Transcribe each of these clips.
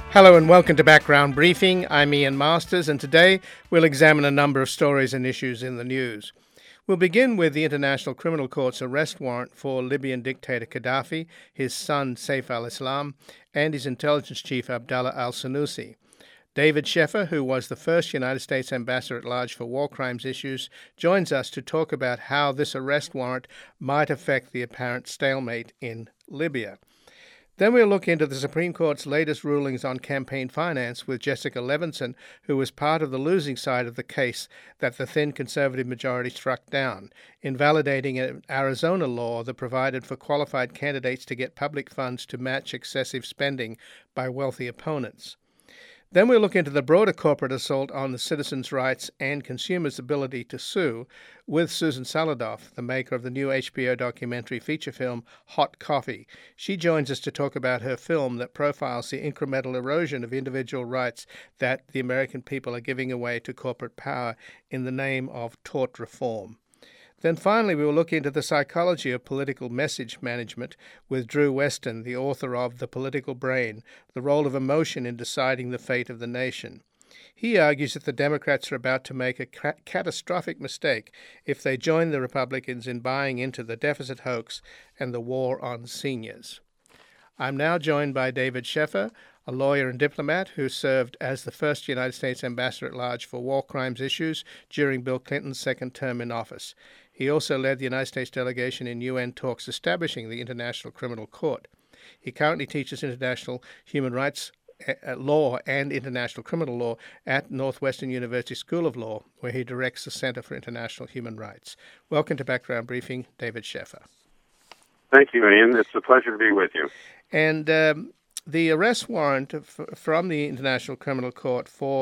Hello and welcome to Background Briefing. I'm Ian Masters, and today we'll examine a number of stories and issues in the news. We'll begin with the International Criminal Court's arrest warrant for Libyan dictator Gaddafi, his son Saif al-Islam, and his intelligence chief Abdallah al-Senussi. David Sheffer, who was the first United States ambassador at large for war crimes issues, joins us to talk about how this arrest warrant might affect the apparent stalemate in Libya. Then we'll look into the Supreme Court's latest rulings on campaign finance with Jessica Levinson, who was part of the losing side of the case that the thin conservative majority struck down, invalidating an Arizona law that provided for qualified candidates to get public funds to match excessive spending by wealthy opponents. Then we'll look into the broader corporate assault on the citizens' rights and consumers' ability to sue with Susan Saladoff, the maker of the new HBO documentary feature film Hot Coffee. She joins us to talk about her film that profiles the incremental erosion of individual rights that the American people are giving away to corporate power in the name of tort reform. Then finally, we will look into the psychology of political message management with Drew Weston, the author of The Political Brain, the role of emotion in deciding the fate of the nation. He argues that the Democrats are about to make a catastrophic mistake if they join the Republicans in buying into the deficit hoax and the war on seniors. I'm now joined by David Sheffer, a lawyer and diplomat who served as the first United States ambassador at large for war crimes issues during Bill Clinton's second term in office. He also led the United States delegation in UN talks establishing the International Criminal Court. He currently teaches international human rights law and international criminal law at Northwestern University School of Law, where he directs the Center for International Human Rights. Welcome to Background Briefing, David Sheffer. Thank you, Ian. It's a pleasure to be with you. And the arrest warrant from the International Criminal Court for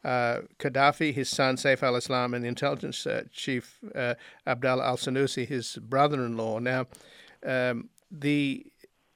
Gaddafi, his son Saif al-Islam, and the intelligence chief Abdallah al-Senussi, his brother-in-law. Now, this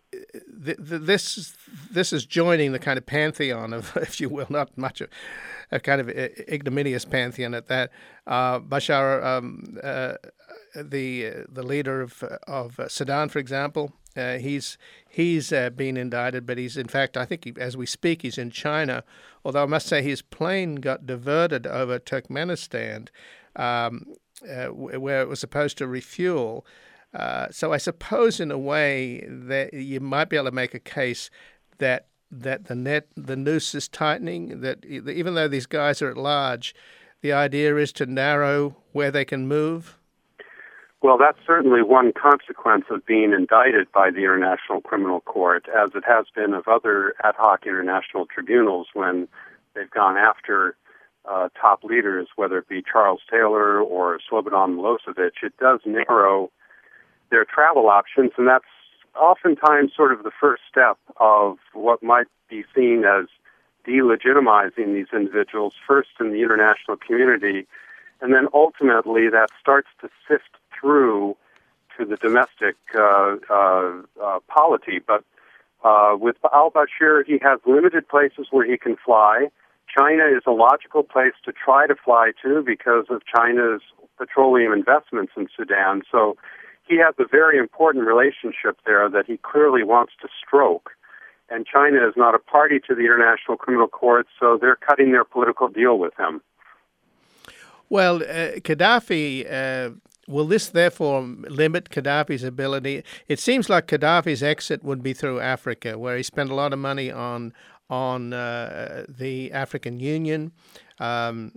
is joining the kind of pantheon of, if you will, not much of a kind of ignominious pantheon at that. Bashar, the leader of Sudan, for example, he's been indicted, but he's, in fact, I think as we speak, he's in China. Although I must say his plane got diverted over Turkmenistan, where it was supposed to refuel. So I suppose, in a way, that you might be able to make a case that the noose is tightening. That even though these guys are at large, the idea is to narrow where they can move. Well, that's certainly one consequence of being indicted by the International Criminal Court, as it has been of other ad hoc international tribunals when they've gone after top leaders, whether it be Charles Taylor or Slobodan Milosevic. It does narrow their travel options, and that's oftentimes sort of the first step of what might be seen as delegitimizing these individuals, first in the international community, and then ultimately that starts to sift through to the domestic polity. But with al-Bashir, he has limited places where he can fly. China is a logical place to try to fly to because of China's petroleum investments in Sudan. So he has a very important relationship there that he clearly wants to stroke. And China is not a party to the International Criminal Court, so they're cutting their political deal with him. Well, Gaddafi, will this therefore limit Gaddafi's ability? It seems like Gaddafi's exit would be through Africa, where he spent a lot of money on the African Union. I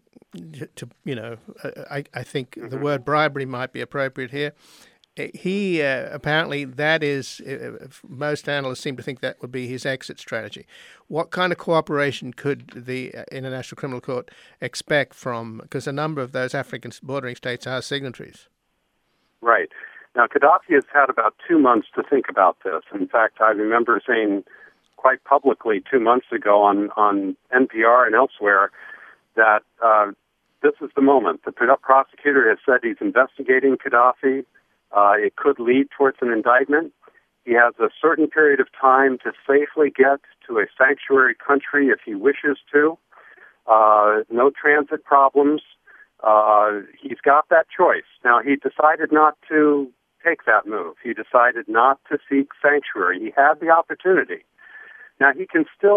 think the word bribery might be appropriate here. He apparently, that is, most analysts seem to think that would be his exit strategy. What kind of cooperation could the International Criminal Court expect from, because a number of those African bordering states are signatories? Right. Now, Gaddafi has had about 2 months to think about this. In fact, I remember saying quite publicly 2 months ago on NPR and elsewhere that this is the moment. The prosecutor has said he's investigating Gaddafi. It could lead towards an indictment. He has a certain period of time to safely get to a sanctuary country if he wishes to. No transit problems. He's got that choice. Now, he decided not to take that move. He decided not to seek sanctuary. He had the opportunity. Now, he can still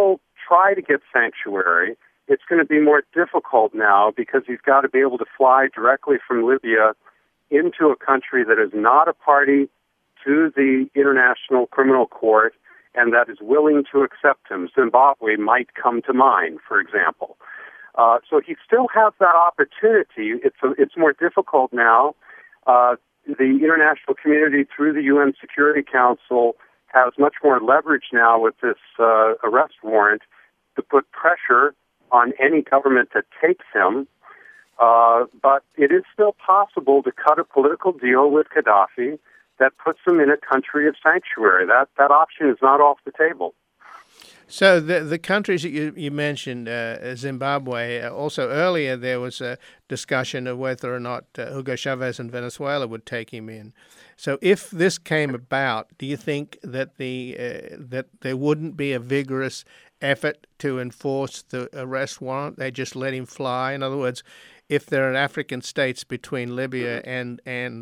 try to get sanctuary. It's going to be more difficult now because he's got to be able to fly directly from Libya into a country that is not a party to the International Criminal Court and that is willing to accept him. Zimbabwe might come to mind, for example. So he still has that opportunity. It's more difficult now. The international community, through the UN Security Council, has much more leverage now with this arrest warrant to put pressure on any government that takes him. But it is still possible to cut a political deal with Gaddafi that puts him in a country of sanctuary. That option is not off the table. So the countries that you mentioned, Zimbabwe, also earlier there was a discussion of whether or not Hugo Chavez and Venezuela would take him in. So if this came about, do you think that that there wouldn't be a vigorous effort to enforce the arrest warrant? They just let him fly? In other words, if there are African states between Libya and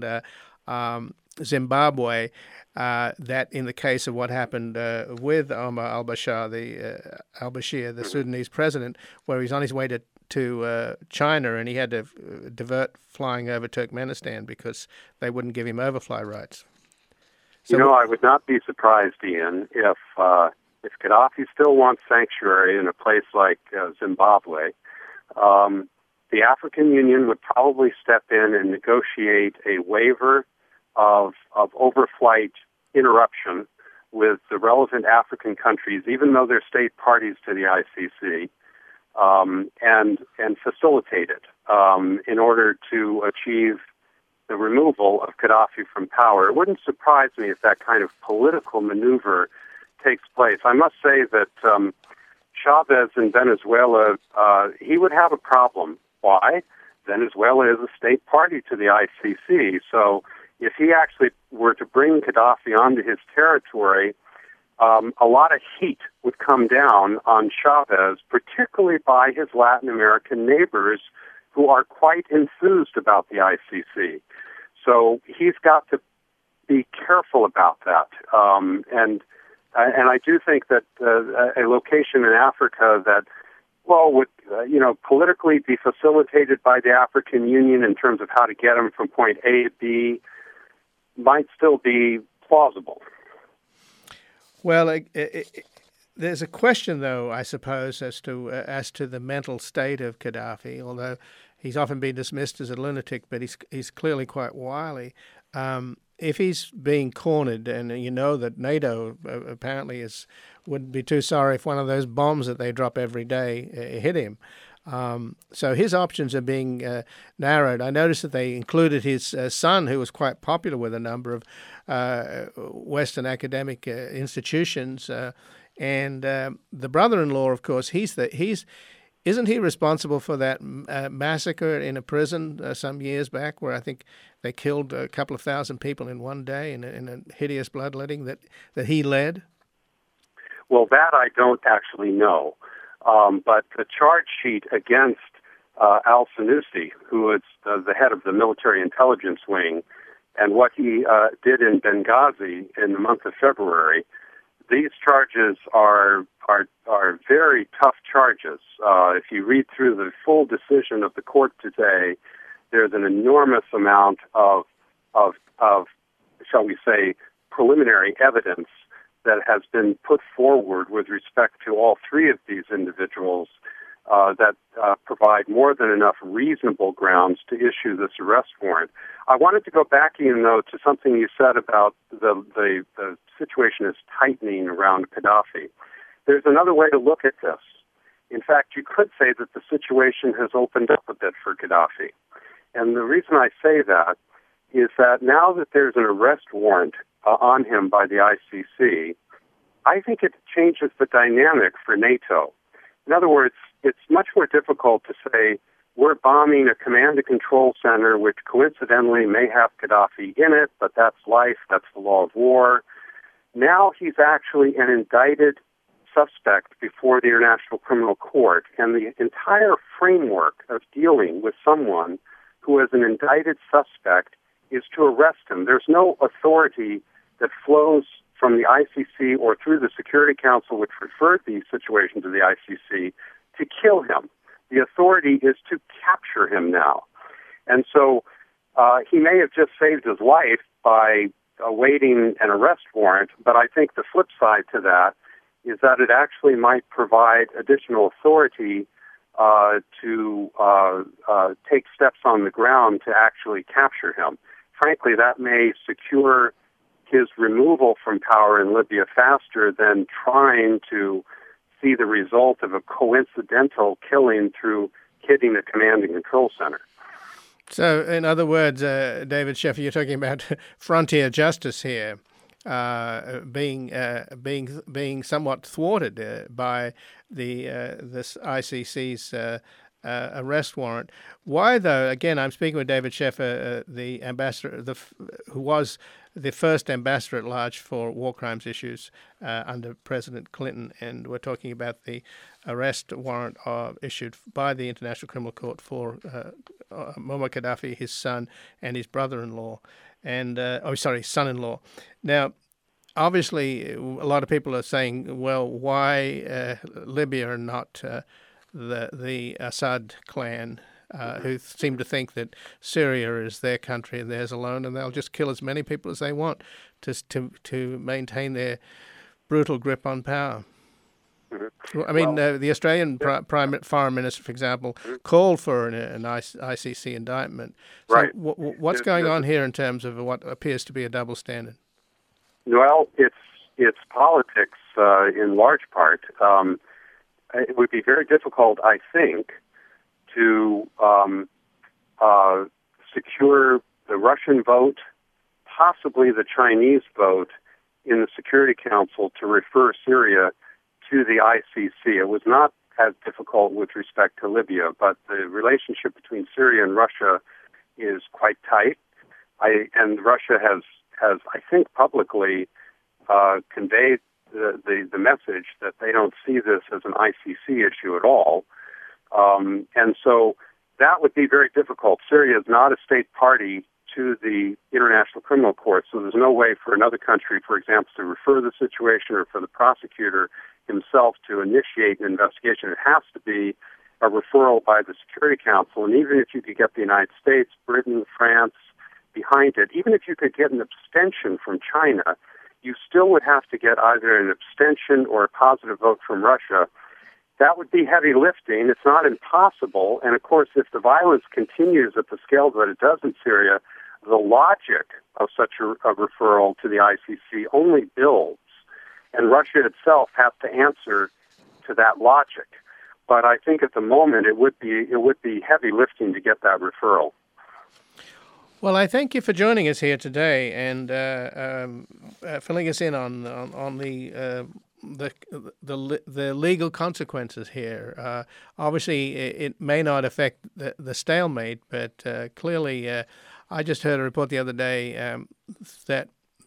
Zimbabwe, that in the case of what happened with Omar al-Bashir, the Sudanese president, where he's on his way to China and he had to divert flying over Turkmenistan because they wouldn't give him overfly rights. So, I would not be surprised, Ian, if Gaddafi still wants sanctuary in a place like Zimbabwe. The African Union would probably step in and negotiate a waiver of overflight interruption with the relevant African countries, even though they're state parties to the ICC, and facilitate it in order to achieve the removal of Gaddafi from power. It wouldn't surprise me if that kind of political maneuver takes place. I must say that Chavez in Venezuela, he would have a problem. Why? Venezuela is a state party to the ICC, so if he actually were to bring Gaddafi onto his territory, a lot of heat would come down on Chavez, particularly by his Latin American neighbors who are quite enthused about the ICC. So he's got to be careful about that. And I do think that a location in Africa that, would politically be facilitated by the African Union in terms of how to get him from point A to B might still be plausible. Well, there's a question, though, I suppose, as to the mental state of Gaddafi. Although he's often been dismissed as a lunatic, but he's clearly quite wily. If he's being cornered, and you know that NATO apparently wouldn't be too sorry if one of those bombs that they drop every day hit him. So his options are being narrowed. I noticed that they included his son, who was quite popular with a number of Western academic institutions, and the brother-in-law, of course. Isn't he responsible for that massacre in a prison some years back, where I think they killed a couple of thousand people in one day in a hideous bloodletting that he led? Well, that I don't actually know. But the charge sheet against al-Sanusi, who is the head of the military intelligence wing, and what he did in Benghazi in the month of February, these charges are very tough charges. If you read through the full decision of the court today, there's an enormous amount of shall we say, preliminary evidence that has been put forward with respect to all three of these individuals that provide more than enough reasonable grounds to issue this arrest warrant. I wanted to go back, Ian, though, to something you said about the situation is tightening around Gaddafi. There's another way to look at this. In fact, you could say that the situation has opened up a bit for Gaddafi. And the reason I say that is that now that there's an arrest warrant on him by the ICC, I think it changes the dynamic for NATO. In other words, it's much more difficult to say, we're bombing a command and control center which coincidentally may have Gaddafi in it, but that's life, that's the law of war. Now he's actually an indicted suspect before the International Criminal Court, and the entire framework of dealing with someone who is an indicted suspect is to arrest him. There's no authority that flows from the ICC or through the Security Council, which referred the situation to the ICC, to kill him. The authority is to capture him now. And so he may have just saved his life by awaiting an arrest warrant, but I think the flip side to that is that it actually might provide additional authority to take steps on the ground to actually capture him. Frankly, that may secure his removal from power in Libya faster than trying to see the result of a coincidental killing through hitting a command and control center. So, in other words, David Sheffer, you're talking about frontier justice here being somewhat thwarted by this ICC's arrest warrant. Why, though? Again, I'm speaking with David Sheffer, the ambassador, who was the first ambassador at large for war crimes issues under President Clinton, and we're talking about the arrest warrant issued by the International Criminal Court for Muammar Gaddafi, his son, and his brother-in-law, and son-in-law. Now, obviously, a lot of people are saying, well, why Libya and not the Assad clan, who seem to think that Syria is their country and theirs alone, and they'll just kill as many people as they want to maintain their brutal grip on power. Mm-hmm. I mean, the Australian Foreign Minister, for example, called for an ICC indictment. So right. What's going on here in terms of what appears to be a double standard? Well, it's politics in large part. It would be very difficult, I think, to secure the Russian vote, possibly the Chinese vote, in the Security Council to refer Syria to the ICC. It was not as difficult with respect to Libya, but the relationship between Syria and Russia is quite tight. And Russia has I think, publicly conveyed the message that they don't see this as an ICC issue at all. And so that would be very difficult. Syria is not a state party to the International Criminal Court, so there's no way for another country, for example, to refer the situation or for the prosecutor himself to initiate an investigation. It has to be a referral by the Security Council, and even if you could get the United States, Britain, France behind it, even if you could get an abstention from China, you still would have to get either an abstention or a positive vote from Russia. That would be heavy lifting. It's not impossible. And, of course, if the violence continues at the scale that it does in Syria, the logic of such a referral to the ICC only builds. And Russia itself has to answer to that logic. But I think at the moment it would be heavy lifting to get that referral. Well, I thank you for joining us here today and filling us in on the legal consequences here. Obviously, it may not affect the stalemate, but clearly, I just heard a report the other day that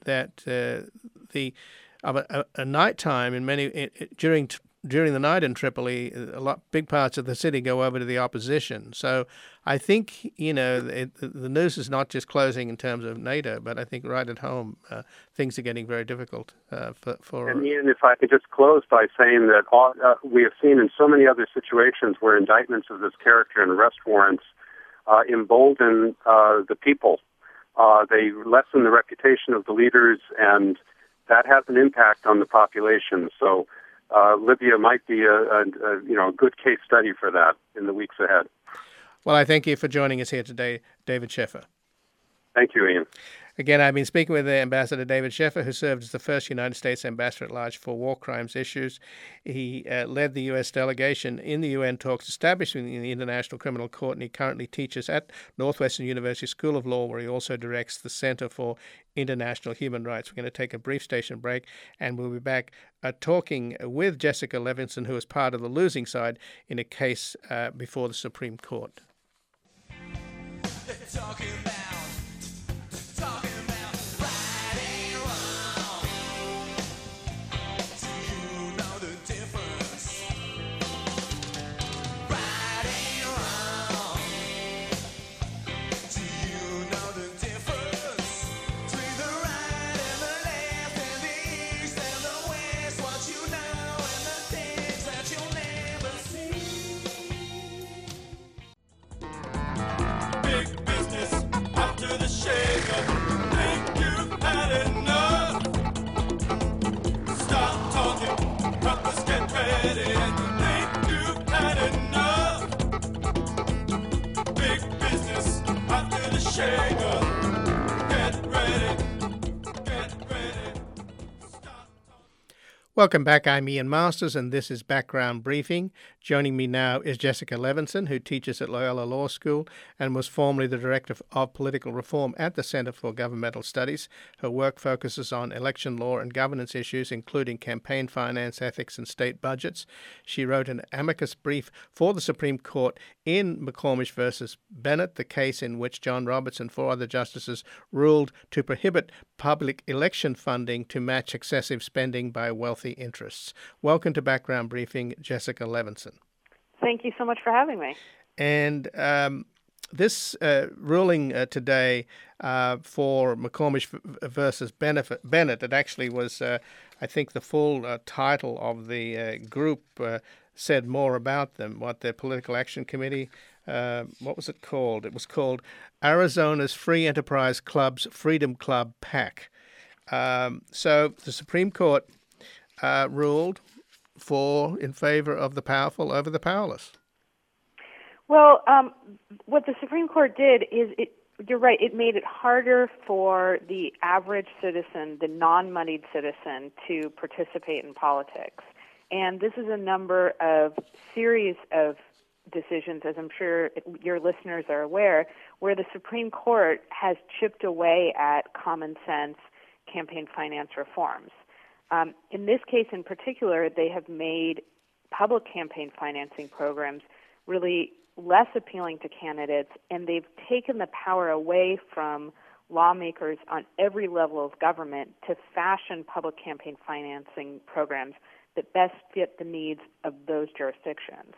a nighttime in during the night in Tripoli, big parts of the city go over to the opposition. So I think, the news is not just closing in terms of NATO, but I think right at home, things are getting very difficult for. And Ian, if I could just close by saying that we have seen in so many other situations where indictments of this character and arrest warrants embolden the people. They lessen the reputation of the leaders, and that has an impact on the population. So Libya might be a good case study for that in the weeks ahead. Well, I thank you for joining us here today, David Sheffer. Thank you, Ian. Again, I've been speaking with Ambassador David Sheffer, who served as the first United States ambassador at large for war crimes issues. He led the U.S. delegation in the UN talks establishing the International Criminal Court, and he currently teaches at Northwestern University School of Law, where he also directs the Center for International Human Rights. We're going to take a brief station break, and we'll be back talking with Jessica Levinson, who is part of the losing side in a case before the Supreme Court. Talking about right and wrong. Do you know the difference? Right and wrong. Do you know the difference between the right and the left and the Welcome back. I'm Ian Masters, and this is Background Briefing. Joining me now is Jessica Levinson, who teaches at Loyola Law School and was formerly the Director of Political Reform at the Center for Governmental Studies. Her work focuses on election law and governance issues, including campaign finance, ethics, and state budgets. She wrote an amicus brief for the Supreme Court in McCormish versus Bennett, the case in which John Roberts and four other justices ruled to prohibit public election funding to match excessive spending by wealthy interests. Welcome to Background Briefing, Jessica Levinson. Thank you so much for having me. And this ruling today for McCormish versus Bennett, it actually was, I think the full title of the group said more about them, what their political action committee, what was it called? It was called Arizona's Free Enterprise Club's Freedom Club PAC. So the Supreme Court ruled in favor of the powerful over the powerless. Well, what the Supreme Court did is, you're right, it made it harder for the average citizen, the non-moneyed citizen, to participate in politics. And this is a series of decisions, as I'm sure your listeners are aware, where the Supreme Court has chipped away at common sense campaign finance reforms. In this case in particular, they have made public campaign financing programs really less appealing to candidates, and they've taken the power away from lawmakers on every level of government to fashion public campaign financing programs that best fit the needs of those jurisdictions.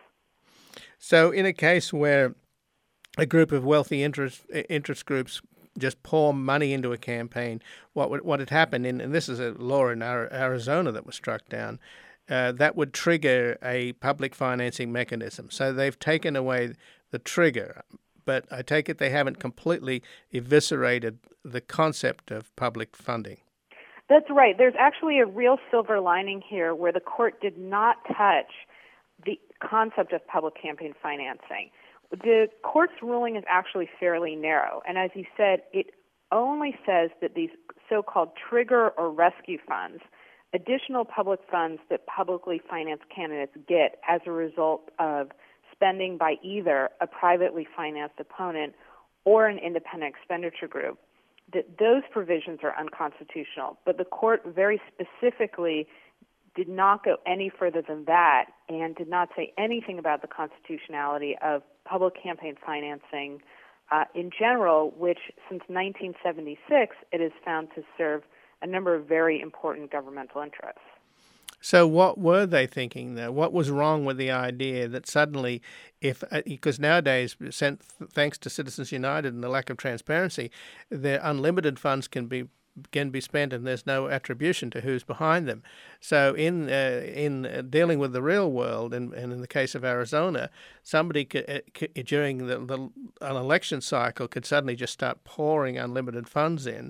So in a case where a group of wealthy interest groups just pour money into a campaign, what had happened, and this is a law in Arizona that was struck down, that would trigger a public financing mechanism. So they've taken away the trigger, but I take it they haven't completely eviscerated the concept of public funding. That's right. There's actually a real silver lining here where the court did not touch the concept of public campaign financing. The court's ruling is actually fairly narrow, and as you said, it only says that these so-called trigger or rescue funds, additional public funds that publicly financed candidates get as a result of spending by either a privately financed opponent or an independent expenditure group, that those provisions are unconstitutional. But the court very specifically did not go any further than that and did not say anything about the constitutionality of public campaign financing in general, which since 1976 it has found to serve a number of very important governmental interests. So what were they thinking there? What was wrong with the idea that suddenly, because nowadays, thanks to Citizens United and the lack of transparency, their unlimited funds can be spent and there's no attribution to who's behind them. So in dealing with the real world, and in the case of Arizona, somebody during an election cycle could suddenly just start pouring unlimited funds in.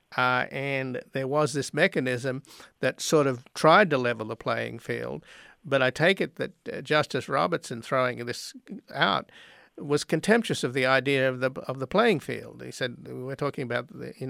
And there was this mechanism that sort of tried to level the playing field. But I take it that Justice Robertson, throwing this out, was contemptuous of the idea of the playing field. He said, we're talking about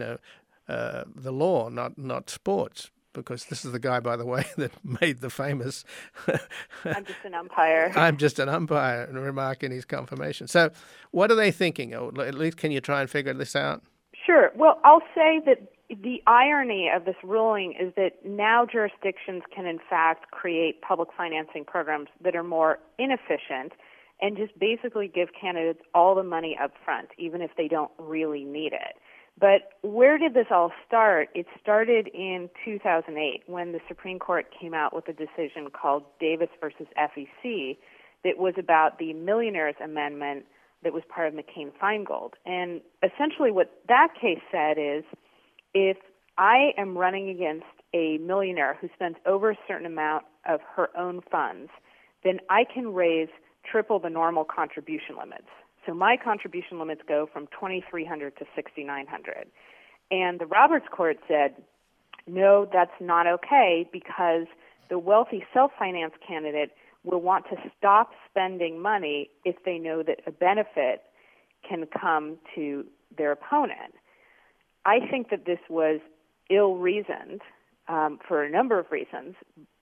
the law, not sports, because this is the guy, by the way, that made the famous I'm just an umpire. I'm just an umpire remark in his confirmation. So what are they thinking? Or at least can you try and figure this out? Sure. Well, I'll say that the irony of this ruling is that now jurisdictions can, in fact, create public financing programs that are more inefficient and just basically give candidates all the money up front, even if they don't really need it. But where did this all start? It started in 2008 when the Supreme Court came out with a decision called Davis versus FEC that was about the Millionaires Amendment that was part of McCain-Feingold. And essentially what that case said is, if I am running against a millionaire who spends over a certain amount of her own funds, then I can raise triple the normal contribution limits. So my contribution limits go from $2,300 to $6,900. And the Roberts Court said, no, that's not okay, because the wealthy self-finance candidate will want to stop spending money if they know that a benefit can come to their opponent. I think that this was ill-reasoned for a number of reasons,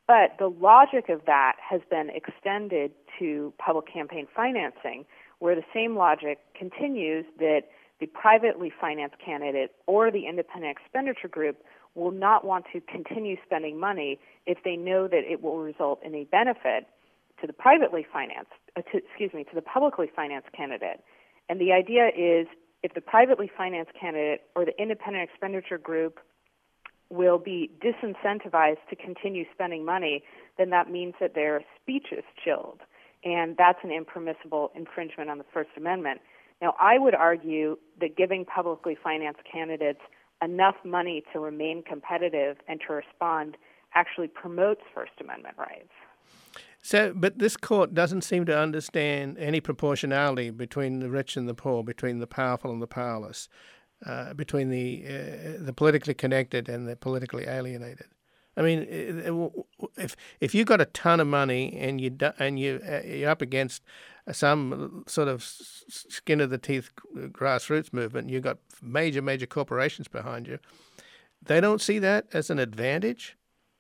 But the logic of that has been extended to public campaign financing, where the same logic continues that the privately financed candidate or the independent expenditure group will not want to continue spending money if they know that it will result in a benefit to the publicly financed candidate. And the idea is if the privately financed candidate or the independent expenditure group will be disincentivized to continue spending money, then that means that their speech is chilled. And that's an impermissible infringement on the First Amendment. Now, I would argue that giving publicly financed candidates enough money to remain competitive and to respond actually promotes First Amendment rights. So, but this court doesn't seem to understand any proportionality between the rich and the poor, between the powerful and the powerless, between the politically connected and the politically alienated. I mean, if you got a ton of money and you're up against some sort of skin of the teeth grassroots movement, and you've got major corporations behind you, they don't see that as an advantage.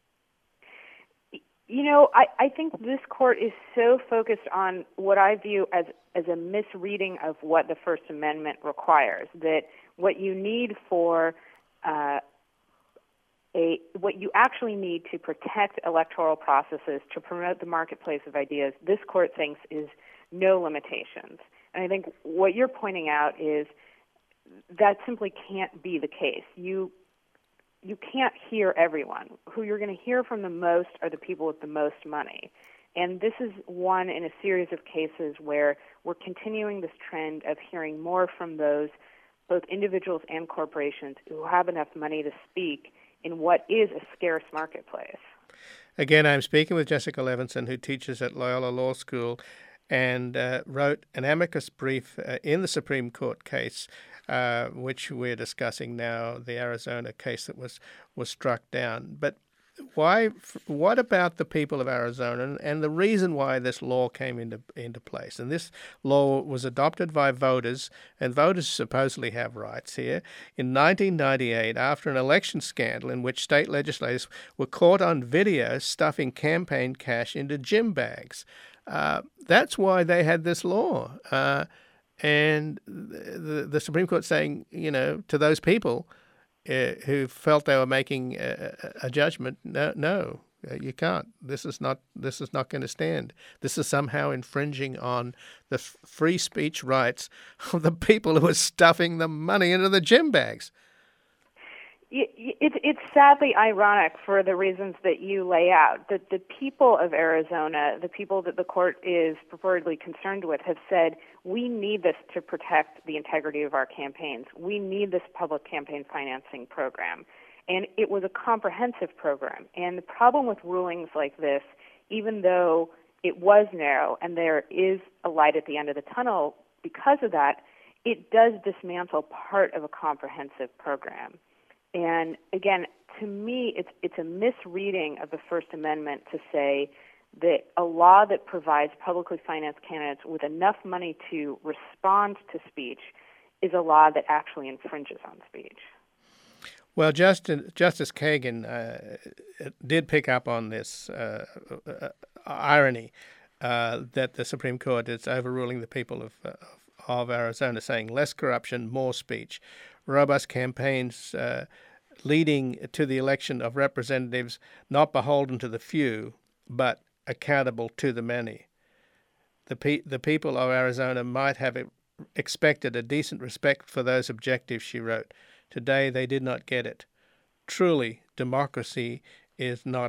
You know, I think this court is so focused on what I view as a misreading of what the First Amendment requires, that what you need for what you actually need to protect electoral processes, to promote the marketplace of ideas, this court thinks is no limitations. And I think what you're pointing out is that simply can't be the case. You can't hear everyone. Who you're going to hear from the most are the people with the most money. And this is one in a series of cases where we're continuing this trend of hearing more from those, both individuals and corporations, who have enough money to speak in what is a scarce marketplace. Again, I'm speaking with Jessica Levinson, who teaches at Loyola Law School and wrote an amicus brief in the Supreme Court case, which we're discussing now, the Arizona case that was struck down. But what about the people of Arizona and the reason why this law came into place? And this law was adopted by voters, and voters supposedly have rights here, in 1998 after an election scandal in which state legislators were caught on video stuffing campaign cash into gym bags. That's why they had this law. And the Supreme Court saying, to those people who felt they were making a judgment, no, you can't. This is not going to stand. This is somehow infringing on the free speech rights of the people who are stuffing the money into the gym bags. It's sadly ironic for the reasons that you lay out. That the people of Arizona, the people that the court is purportedly concerned with, have said, we need this to protect the integrity of our campaigns. We need this public campaign financing program. And it was a comprehensive program. And the problem with rulings like this, even though it was narrow and there is a light at the end of the tunnel because of that, it does dismantle part of a comprehensive program. And again, to me, it's a misreading of the First Amendment to say that a law that provides publicly financed candidates with enough money to respond to speech is a law that actually infringes on speech. Well, Justice Kagan did pick up on this irony that the Supreme Court is overruling the people of Arizona, saying less corruption, more speech. Robust campaigns leading to the election of representatives not beholden to the few, but accountable to the many. The people of Arizona might have expected a decent respect for those objectives, she wrote. Today they did not get it. Truly, democracy is not